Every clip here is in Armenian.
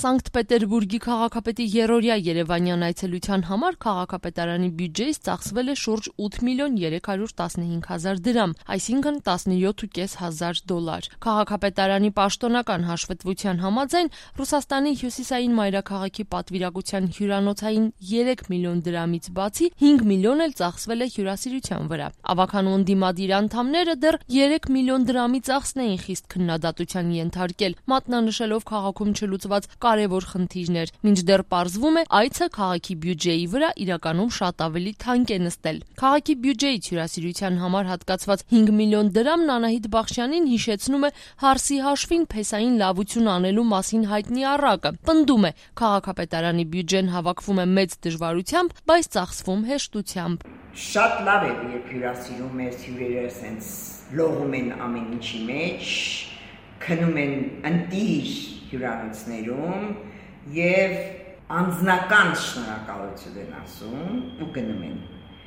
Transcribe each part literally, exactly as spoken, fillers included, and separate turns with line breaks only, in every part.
Սանկտ Պետերբուրգի քաղաքապետի երրորդյա Երևանյան այցելության համար քաղաքապետարանի բյուջեից ծախսվել է շուրջ ութ միլիոն երեք հարյուր տասնհինգ հազար դրամ, այսինքն տասնյոթ ու կես հազար դոլար։ Քաղաքապետարանի պաշտոնական հաշվետվության համաձայն Ռուսաստանի հյուսիսային մայրաքաղաքի պատվիրակության հյուրանոցային երեք միլիոն դրամից բացի հինգ միլիոն էլ ծախսվել է հյուրասիրության վրա։ Ավագանու ընդդիմադիր անդամները դեռ երեք միլիոն դրամի ծախսն էին խիստ քննադատության ենթարկել, մատնանշելով քաղաքում չլուծված կարևոր խնդիրներ, մինչդեռ պարզվում է այցը քաղաքի բյուջեի վրա իրականում շատ ավելի թանկ է նստել։ Քաղաքի բյուջեից հյուրասիրության համար հատկացված հինգ միլիոն դրամն Անահիտ Բախշյանին հիշեցնում է հարսի հաշվին փեսային լավություն անելու մասին հայտնի առակը։ Պնդում է, քաղաքապետարանի բյուջեն հավաքվում է մեծ դժվարությամբ, բայց ծախսվում հեշտությամբ։
Շատ լավ է, երբ հյուրասիրում ես, հյուրերը սենց լողում են ամեն ինչի մեջ, քնում են ընտիր հյուրանոցներում և անձնական շնորհակալություն են ասում ու գնում են։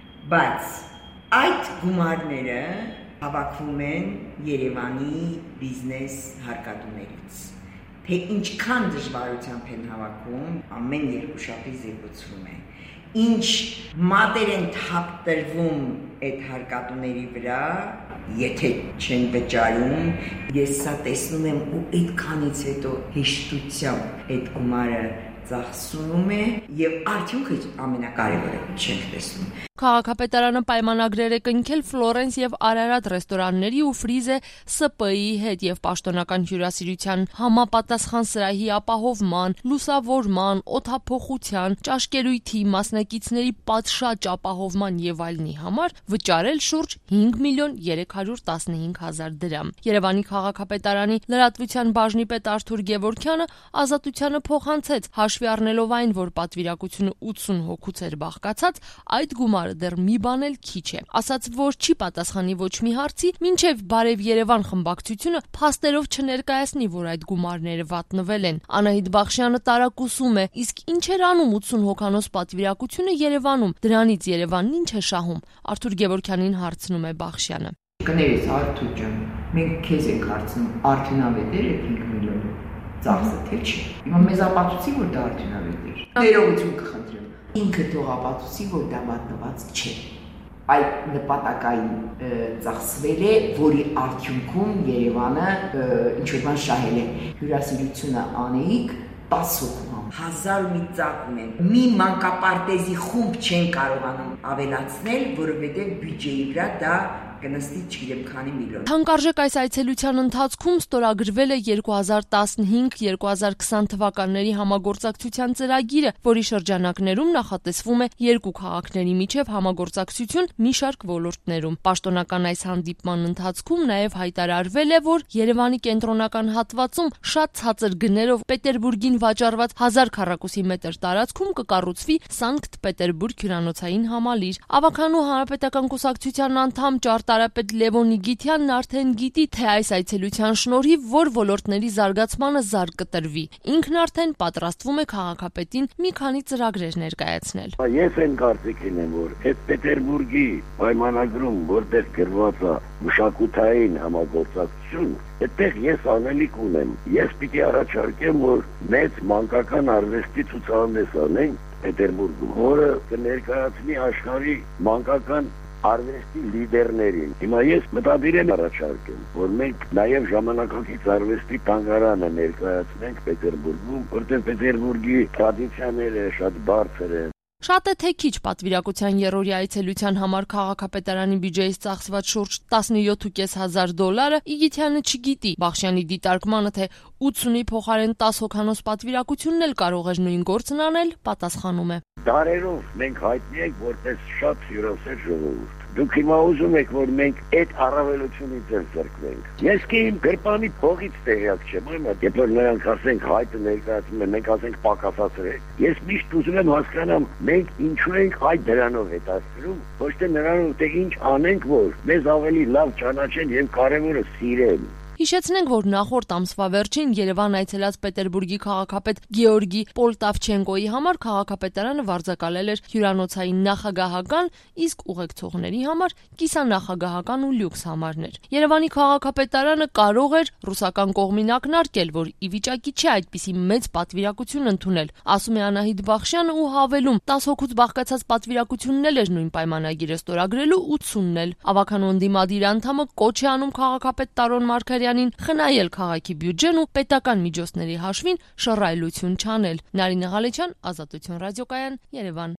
Բայց այդ գումարները հավաքվում են Երևանի բիզնես հարկատուներից։ Թե ինչքան դժվարությամբ են հավաքում, ամեն երկուշաբթի զեկուցվում է։ Ինչ մատեր են թափ տրվում այդ հարկատուների վրա, եթե չեն վճարում, ես սա տեսնում եմ ու այդքանից հետո հեշտությամբ այդ գումարը ծախսում է և արդյունքը ամենակարևորը չենք տեսնում։
Քաղաքապետարանը պայմանագրեր է կնքել Ֆլորենս և Արարատ ռեստորանների ու Ֆրիզե Ս Պ-ի հետ և պաշտոնական հյուրասիրության համապատասխան սրահի ապահովման, լուսավորման, օդափոխության, ճաշկերույթի, մասնակիցների պատշաճ ապահովման և այլնի համար վճարել շուրջ հինգ միլիոն երեք հարյուր տասնհինգ հազար դրամ։ Երևանի քաղաքապետարանի լրատվության բաժնի պետ Արթուր Գևորգյանը Ազատությանը փոխանցեց, հաշվի առնելով այն, որ պատվիրակությունը ութսուն հոգուց էր բաղկացած, այդ գումարը դեռ մի բան էլ քիչ է։ Ասաց, որ չի պատասխանի ոչ մի հարցի, մինչև Բարև Երևան խմբակցությունը փաստերով չներկայացնի, որ այդ գումարները վատնվել են։ Անահիտ Բախշյանը տարակուսում է, իսկ ինչ էր անում ութսուն հոգանոց պատվիրակությունը Երևանում, դրանից Երևանն ինչ է շահում։ Արթուր Գևորգյանին հարցնում է Բախշյանը։
Կներես Արթուր ջան, մենք քեզ ենք հարցնում, արդյունավետ էր այդ հինգ միլիոնը ծախսը, թե չի։ Հիմա մեզ ապացուցի, որ դա արդյունավետ էր։ Ներողություն կխնդրեմ։ Ինքը թող ապացուցի, որ դա մատնված չէ։ Այդ նպատակային ծախսվել է, որի արդյունքում Երևանը ինչ-որ բան շահել է։ Հյուրասիրությունը անեիք տասը հոգու հազար մի ծակ ունեն։ Մի մանկապարտեզի խումբ չեն կարողանում ավելացնել, որովհետև բյուջեի վրա դա կնստի չգիտեմ քանի միլիոն։
Թանկարժեք այս այցելության ընթացքում ստորագրվել է երկու հազար տասնհինգ երկու հազար քսան թվականների համագործակցության ծրագիրը, որի շրջանակներում նախատեսվում է երկու քաղաքների միջև համագործակցություն մի շարք ոլորտներում։ Պաշտոնական այս հանդիպման ընթացքում նաև հայտարարվել է, որ Երևանի կենտրոնական հատվածում շատ ցածր գներով Պետերբուրգին վաճառված հազար քառակուսի մետր տարածքում կկառուցվի Սանկտ Պետերբուրգ հյուրանոցային համալիր։ Ավագանու հանրապետական կուսակցության անդամ ճարտարապետ Լևոն Նիգիթյանն արդեն գիտի, թե այս այցելության շնորհիվ որ ոլորտների զարգացմանը զարգ կտրվի։ Ինքն արդեն պատրաստվում է քաղաքապետին մի քանի ծրագրեր ներկայացնել։
Ես այն կարծիքին եմ, որ այդ Պետերբուրգի պայմանագրում, որտեղ գրված է մշակութային համագործակցություն, այդտեղ ես անելիք ունեմ։ Ես պիտի առաջարկեմ, որ մեծ մանկական արվեստի ցուցահանդես անենք Պետերբուրգում, որը կներկայացնի աշխարհի մանկական արվեստի լիդերներին։ Հիմա ես մտադիր եմ առաջարկեմ, որ մենք նաև ժամանակակից արվեստի թանգարանը ներկայացնենք Պետերբուրգում, որտեղ Պետերբուրգի տրադիցիաները շատ բարձր են։
Շատ է թե քիչ պատվիրակության երրորդյա այցելության համար քաղաքապետարանի բյուջեից ծախսված շուրջ տասնյոթ ու կես հազար դոլարը Իգիթյանը չգիտի։ Բախշյանի դիտարկմանը, թե ութսունի փոխարեն տասը հոգանոց պատվիրակությունն էլ կարող էր նույն գործն անել, պատասխանում է։
Դարերով մենք հայտնի ենք որպես շատ հյուրասեր ժողովուրդ։ Դուք հիմա ուզում եք, որ մենք այդ առավելությունից ձեռքվենք։ Ես կիմ գրպանի փողից տեղյակ չեմ, այլ երբ որ նրանք ասենք հայտը ներկայացնում են, մենք ասենք պակասացրեք։ Ես միշտ ուզում եմ հասկանամ, մենք ինչու ենք այդ դրանով հետաքրքրում, ոչ թե նրանով թե ինչ անենք, որ մեզ ավելի լավ ճանաչեն եւ կարևորը սիրեն։
Հիշեցնենք, որ նախորդ ամսվա վերջին Երևան այցելած Պետերբուրգի քաղաքապետ Գեորգի Պոլտավչենկոյի համար քաղաքապետարանը վարձակալել էր հյուրանոցային նախագահական, իսկ ուղեկցողների համար կիսանախագահական ու լյուքս համարներ։ Երևանի քաղաքապետարանը կարող էր ռուսական կողմին ակնարկել, որ ի վիճակի չէ այդպիսի մեծ պատվիրակություն ընդունել, ասում է Անահիտ Բախշյանը ու հավելում. տասը հոգուց բաղկացած պատվիրակությունն էլ էր նույն պայմանագիրը ստորագրելու ութսունն էլ։ Ավագանու ընդդիմադիր անդամը կոչ է անում քաղաքապետ Տարոն Մարգարյանին խնայել քաղաքի բյուջեն ու պետական միջոցների հաշվին շռայլություն չանել։ Նարինե Ղալեչյան, Ազատություն ռադիոկայան, Երևան։